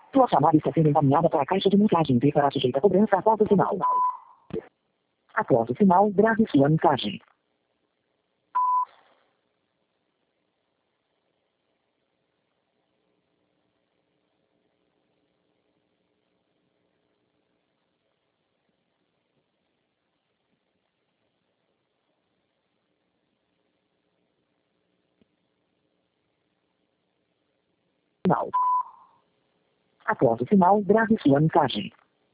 Sua chamada está sendo encaminhada para a caixa de mensagens e será sujeita a cobrança após o sinal. Após o sinal, grave sua mensagem. Sinal. Após o sinal, grave sua mensagem.